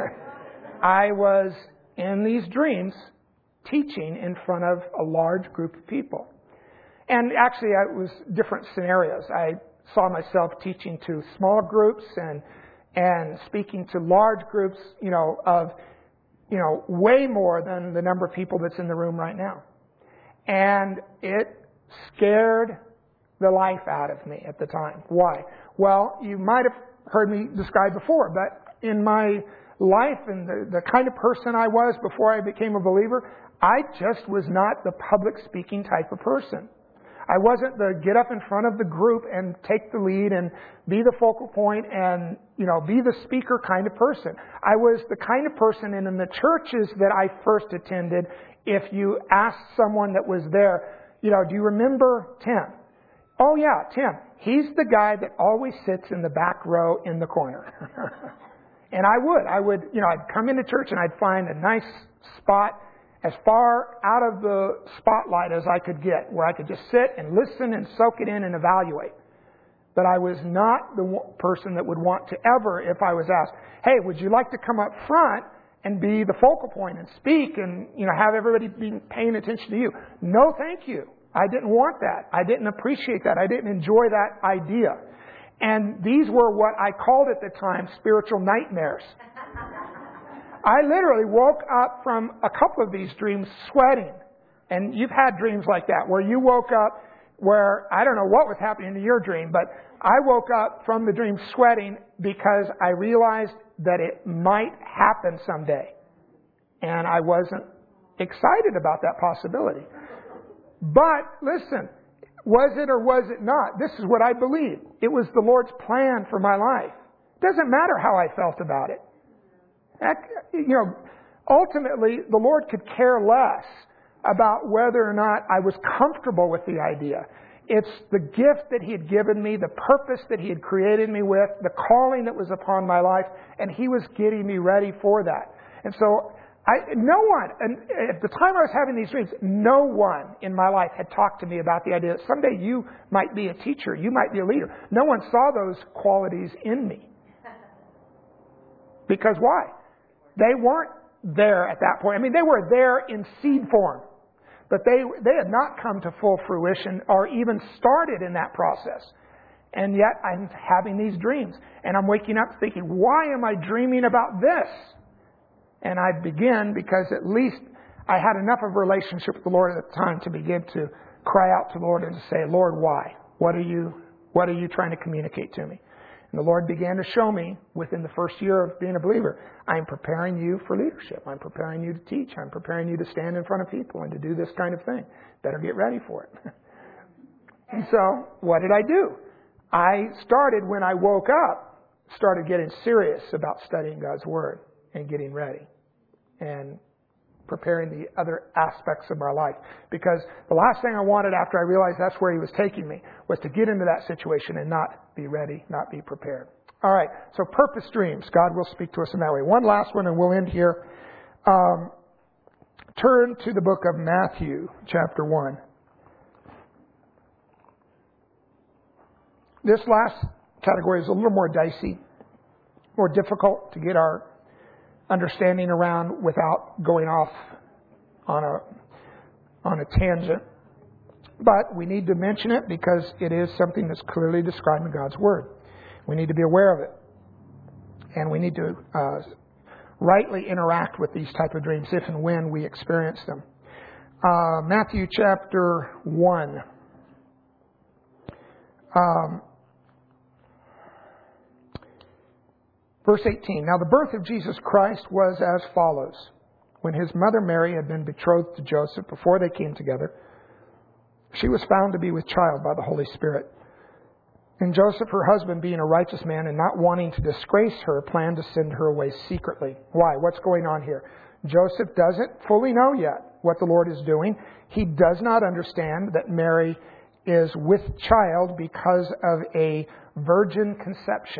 I was in these dreams teaching in front of a large group of people. And actually, it was different scenarios. I saw myself teaching to small groups and and speaking to large groups, you know, of, you know, way more than the number of people that's in the room right now. And it scared the life out of me at the time. Why? Well, you might have heard me describe before, but in my life and the, the kind of person I was before I became a believer, I just was not the public speaking type of person. I wasn't the get up in front of the group and take the lead and be the focal point and, you know, be the speaker kind of person. I was the kind of person, and in the churches that I first attended, if you asked someone that was there, you know, do you remember Tim? Oh yeah, Tim. He's the guy that always sits in the back row in the corner. And I would. I would, you know, I'd come into church and I'd find a nice spot as far out of the spotlight as I could get, where I could just sit and listen and soak it in and evaluate. But I was not the person that would want to ever, if I was asked, hey, would you like to come up front and be the focal point and speak and, you know, have everybody be paying attention to you? No, thank you. I didn't want that. I didn't appreciate that. I didn't enjoy that idea. And these were what I called at the time spiritual nightmares. I literally woke up from a couple of these dreams sweating. And you've had dreams like that where you woke up where I don't know what was happening in your dream, but I woke up from the dream sweating because I realized that it might happen someday. And I wasn't excited about that possibility. But listen, was it or was it not? This is what I believe. It was the Lord's plan for my life. It doesn't matter how I felt about it. That, you know, ultimately, the Lord could care less about whether or not I was comfortable with the idea. It's the gift that He had given me, the purpose that He had created me with, the calling that was upon my life, and He was getting me ready for that. And so, I, no one, and at the time I was having these dreams, no one in my life had talked to me about the idea that someday you might be a teacher, you might be a leader. No one saw those qualities in me. Because why? They weren't there at that point. I mean, they were there in seed form, but they they had not come to full fruition or even started in that process. And yet I'm having these dreams, and I'm waking up thinking, why am I dreaming about this? And I begin because at least I had enough of a relationship with the Lord at the time to begin to cry out to the Lord and to say, Lord, why? What are you, what are you trying to communicate to me? And the Lord began to show me within the first year of being a believer, I'm preparing you for leadership. I'm preparing you to teach. I'm preparing you to stand in front of people and to do this kind of thing. Better get ready for it. And so what did I do? I started when I woke up, started getting serious about studying God's Word and getting ready and preparing the other aspects of my life. Because the last thing I wanted after I realized that's where He was taking me was to get into that situation and not be ready, not be prepared. All right, so purpose dreams. God will speak to us in that way. One last one and we'll end here. Um, turn to the book of Matthew, chapter one. This last category is a little more dicey, more difficult to get our understanding around without going off on a on a tangent. But we need to mention it because it is something that's clearly described in God's Word. We need to be aware of it. And we need to uh, rightly interact with these type of dreams if and when we experience them. Uh, Matthew chapter one. Um, verse eighteen. Now the birth of Jesus Christ was as follows. When his mother Mary had been betrothed to Joseph, before they came together, she was found to be with child by the Holy Spirit. And Joseph, her husband, being a righteous man and not wanting to disgrace her, planned to send her away secretly. Why? What's going on here? Joseph doesn't fully know yet what the Lord is doing. He does not understand that Mary is with child because of a virgin conception.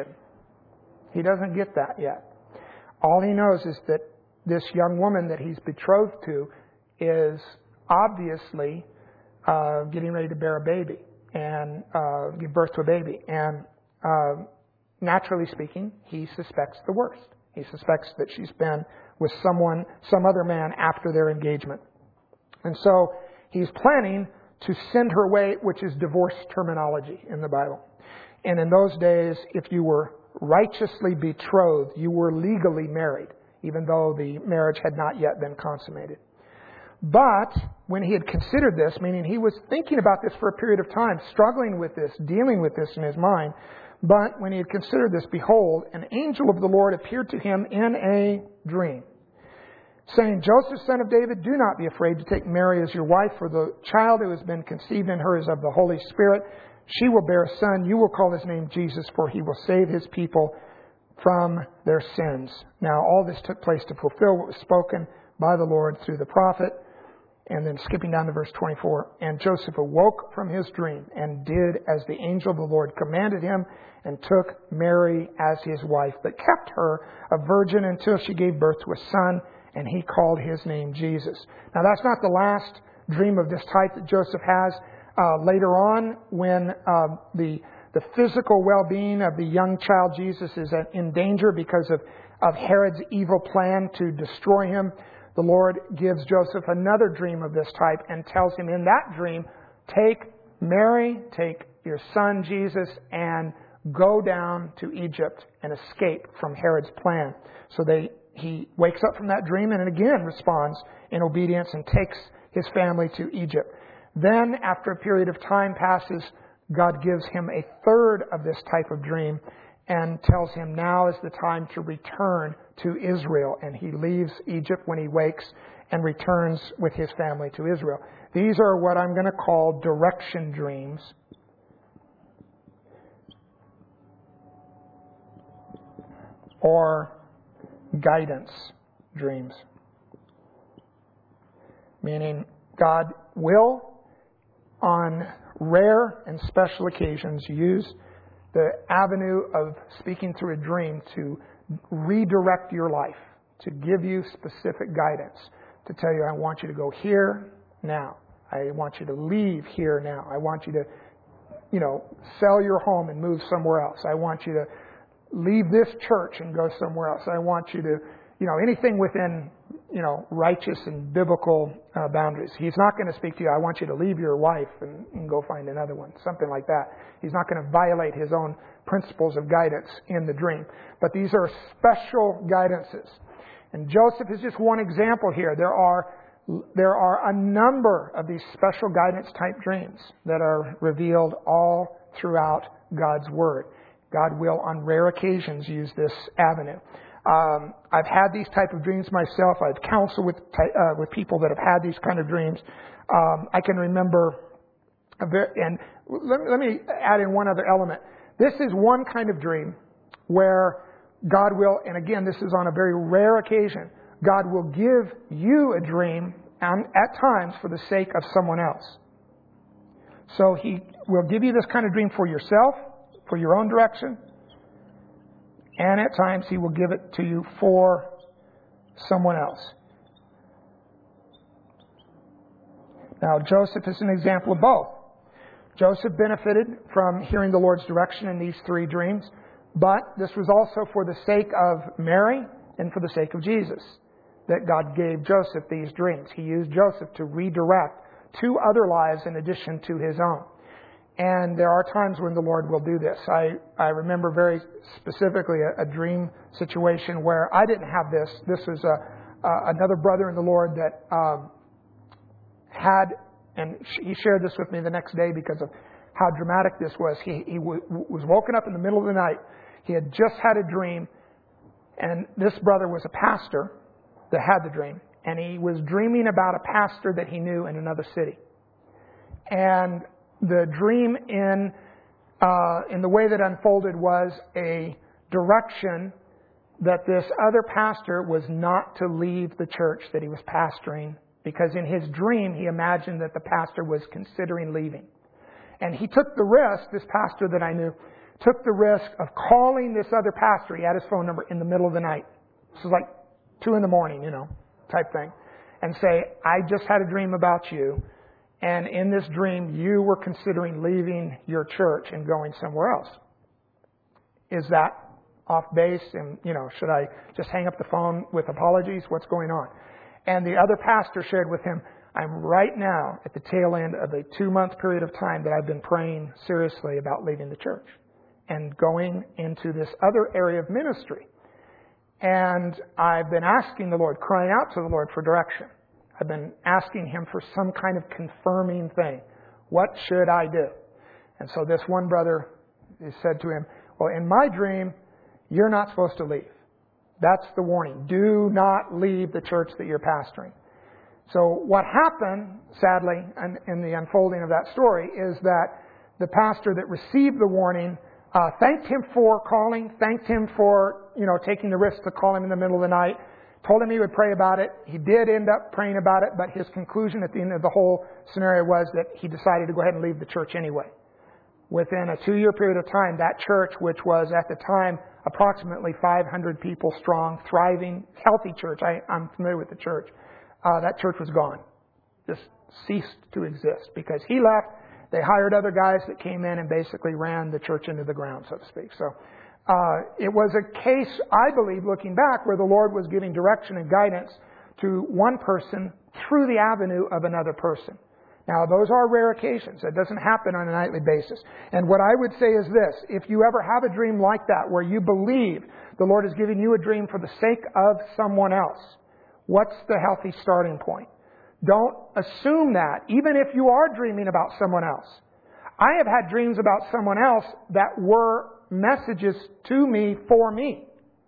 He doesn't get that yet. All he knows is that this young woman that he's betrothed to is obviously uh, getting ready to bear a baby and uh, give birth to a baby. And uh, naturally speaking, he suspects the worst. He suspects that she's been with someone, some other man after their engagement. And so he's planning to send her away, which is divorce terminology in the Bible. And in those days, if you were righteously betrothed, you were legally married, even though the marriage had not yet been consummated. But when he had considered this, meaning he was thinking about this for a period of time, struggling with this, dealing with this in his mind, but when he had considered this, behold, an angel of the Lord appeared to him in a dream, saying, Joseph, son of David, do not be afraid to take Mary as your wife, for the child who has been conceived in her is of the Holy Spirit. She will bear a son. You will call his name Jesus, for he will save his people from their sins. Now, all this took place to fulfill what was spoken by the Lord through the prophet. And then skipping down to verse twenty-four, and Joseph awoke from his dream and did as the angel of the Lord commanded him and took Mary as his wife, but kept her a virgin until she gave birth to a son, and he called his name Jesus. Now, that's not the last dream of this type that Joseph has. Uh, later on, when uh, the the physical well-being of the young child Jesus is in danger because of, of Herod's evil plan to destroy him, the Lord gives Joseph another dream of this type and tells him in that dream, take Mary, take your son Jesus, and go down to Egypt and escape from Herod's plan. So they he wakes up from that dream and again responds in obedience and takes his family to Egypt. Then, after a period of time passes, God gives him a third of this type of dream and tells him now is the time to return to Israel. And he leaves Egypt when he wakes and returns with his family to Israel. These are what I'm going to call direction dreams. Or guidance dreams. Meaning God will, on rare and special occasions, use the avenue of speaking through a dream to redirect your life, to give you specific guidance, to tell you, I want you to go here now. I want you to leave here now. I want you to, you know, sell your home and move somewhere else. I want you to leave this church and go somewhere else. I want you to, you know, anything within, you know, righteous and biblical uh, boundaries. He's not going to speak to you, I want you to leave your wife and, and go find another one, something like that. He's not going to violate his own principles of guidance in the dream. But these are special guidances. And Joseph is just one example here. There are there are a number of these special guidance type dreams that are revealed all throughout God's Word. God will, on rare occasions, use this avenue. Um, I've had these type of dreams myself. I've counseled with uh, with people that have had these kind of dreams. Um, I can remember, a very, and let, let me add in one other element. This is one kind of dream where God will, and again, this is on a very rare occasion, God will give you a dream and at times for the sake of someone else. So He will give you this kind of dream for yourself, for your own direction, and at times He will give it to you for someone else. Now, Joseph is an example of both. Joseph benefited from hearing the Lord's direction in these three dreams, but this was also for the sake of Mary and for the sake of Jesus that God gave Joseph these dreams. He used Joseph to redirect two other lives in addition to his own. And there are times when the Lord will do this. I, I remember very specifically a, a dream situation where I didn't have this. This was a, a, another brother in the Lord that um, had, and he shared this with me the next day because of how dramatic this was. He, he w- was woken up in the middle of the night. He had just had a dream, and this brother was a pastor that had the dream. And he was dreaming about a pastor that he knew in another city. And the dream in uh, in the way that unfolded was a direction that this other pastor was not to leave the church that he was pastoring, because in his dream he imagined that the pastor was considering leaving. And he took the risk, this pastor that I knew, took the risk of calling this other pastor. He had his phone number in the middle of the night. This was like two in the morning, you know, type thing. And say, I just had a dream about you. And in this dream, you were considering leaving your church and going somewhere else. Is that off base? And, you know, should I just hang up the phone with apologies? What's going on? And the other pastor shared with him, I'm right now at the tail end of a two-month period of time that I've been praying seriously about leaving the church and going into this other area of ministry. And I've been asking the Lord, crying out to the Lord for direction. I've been asking Him for some kind of confirming thing. What should I do? And so this one brother said to him, well, in my dream, you're not supposed to leave. That's the warning. Do not leave the church that you're pastoring. So what happened, sadly, in the unfolding of that story, is that the pastor that received the warning uh, thanked him for calling, thanked him for, you know, taking the risk to call him in the middle of the night, told him he would pray about it. He did end up praying about it, but his conclusion at the end of the whole scenario was that he decided to go ahead and leave the church anyway. Within a two-year period of time, that church, which was at the time approximately five hundred people strong, thriving, healthy church, I, I'm familiar with the church, uh, that church was gone. Just ceased to exist because he left. They hired other guys that came in and basically ran the church into the ground, so to speak. So uh, it was a case, I believe, looking back, where the Lord was giving direction and guidance to one person through the avenue of another person. Now, those are rare occasions. It doesn't happen on a nightly basis. And what I would say is this: if you ever have a dream like that, where you believe the Lord is giving you a dream for the sake of someone else, what's the healthy starting point? Don't assume that, even if you are dreaming about someone else. I have had dreams about someone else that were messages to me for me.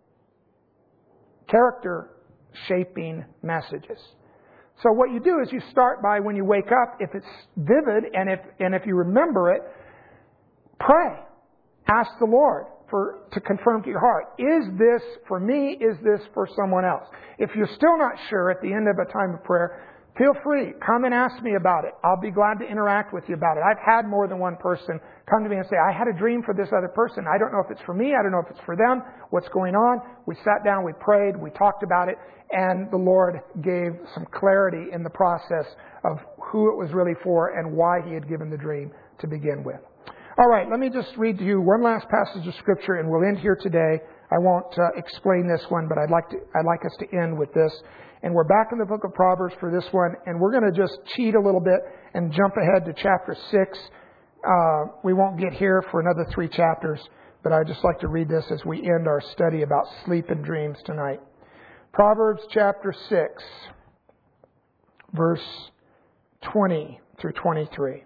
Character shaping messages. So what you do is you start by, when you wake up, if it's vivid and if and if you remember it, pray. Ask the Lord for to confirm to your heart, is this for me? Is this for someone else? If you're still not sure at the end of a time of prayer, feel free. Come and ask me about it. I'll be glad to interact with you about it. I've had more than one person come to me and say, I had a dream for this other person. I don't know if it's for me. I don't know if it's for them. What's going on? We sat down, we prayed, we talked about it, and the Lord gave some clarity in the process of who it was really for and why He had given the dream to begin with. All right, let me just read to you one last passage of Scripture, and we'll end here today. I won't uh, explain this one, but I'd like to I'd like us to end with this. And we're back in the book of Proverbs for this one, and we're going to just cheat a little bit and jump ahead to chapter six. Uh, we won't get here for another three chapters, but I'd just like to read this as we end our study about sleep and dreams tonight. Proverbs chapter six, verse twenty through twenty-three.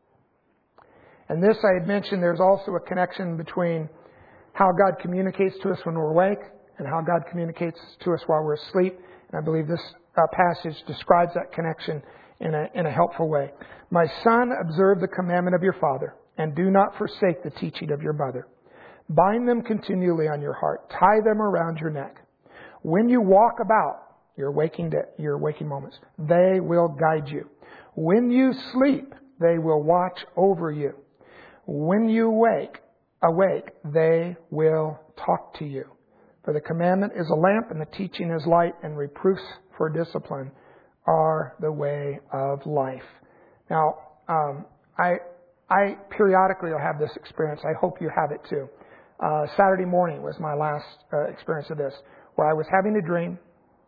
And this, I had mentioned, there's also a connection between how God communicates to us when we're awake and how God communicates to us while we're asleep. And I believe this uh, passage describes that connection in a, in a helpful way. My son, observe the commandment of your father, and do not forsake the teaching of your mother. Bind them continually on your heart. Tie them around your neck. When you walk about your waking, day, your waking moments, they will guide you. When you sleep, they will watch over you. When you wake, awake, they will talk to you. For the commandment is a lamp, and the teaching is light, and reproofs for discipline are the way of life. Now, um, I I periodically will have this experience. I hope you have it too. Uh, Saturday morning was my last uh, experience of this, where I was having a dream,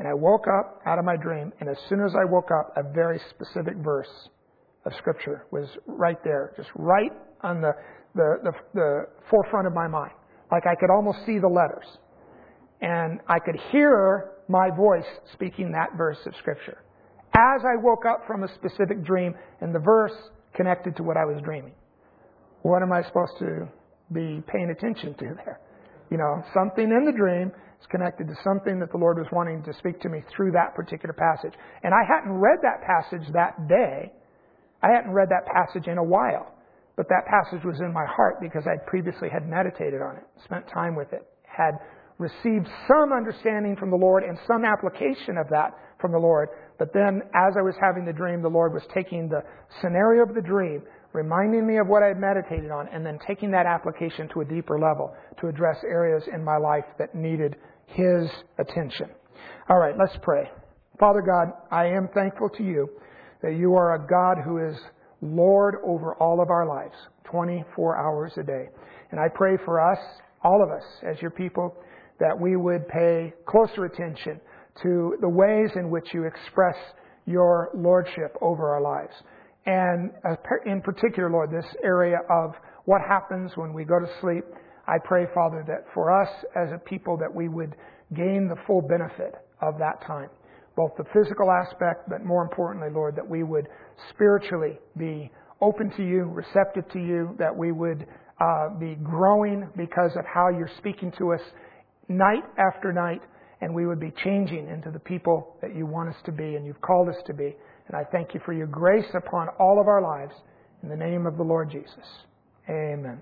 And I woke up out of my dream, and as soon as I woke up, a very specific verse of Scripture was right there, just right on the, the, the, the forefront of my mind. Like I could almost see the letters. And I could hear my voice speaking that verse of Scripture. As I woke up from a specific dream, and the verse connected to what I was dreaming. What am I supposed to be paying attention to there? You know, something in the dream is connected to something that the Lord was wanting to speak to me through that particular passage. And I hadn't read that passage that day. I hadn't read that passage in a while. But that passage was in my heart because I previously had meditated on it, spent time with it, had received some understanding from the Lord and some application of that from the Lord. But then as I was having the dream, the Lord was taking the scenario of the dream, reminding me of what I had meditated on, and then taking that application to a deeper level to address areas in my life that needed His attention. All right, let's pray. Father God, I am thankful to You that You are a God who is Lord over all of our lives, twenty-four hours a day. And I pray for us, all of us as Your people, that we would pay closer attention to the ways in which You express Your lordship over our lives. And in particular, Lord, this area of what happens when we go to sleep, I pray, Father, that for us as a people that we would gain the full benefit of that time. Both the physical aspect, but more importantly, Lord, that we would spiritually be open to You, receptive to You, that we would uh, be growing because of how You're speaking to us night after night, and we would be changing into the people that You want us to be and You've called us to be. And I thank You for Your grace upon all of our lives. In the name of the Lord Jesus. Amen.